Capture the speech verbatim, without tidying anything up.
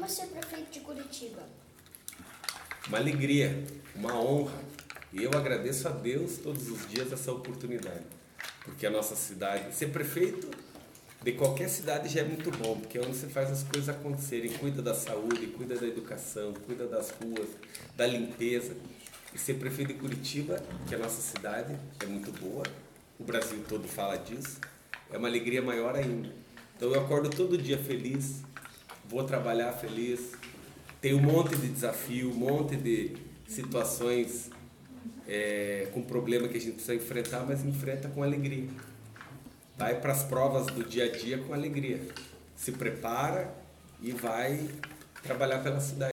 é ser prefeito de Curitiba? Uma alegria, uma honra. E eu agradeço a Deus todos os dias essa oportunidade. Porque a nossa cidade, ser prefeito de qualquer cidade já é muito bom, porque é onde você faz as coisas acontecerem, cuida da saúde, cuida da educação, cuida das ruas, da limpeza. E ser prefeito de Curitiba, que a nossa cidade é muito boa, o Brasil todo fala disso, é uma alegria maior ainda. Então eu acordo todo dia feliz, vou trabalhar feliz, tem um monte de desafio, um monte de situações é, com problema que a gente precisa enfrentar, mas enfrenta com alegria. Vai para as provas do dia a dia com alegria. Se prepara e vai trabalhar pela cidade.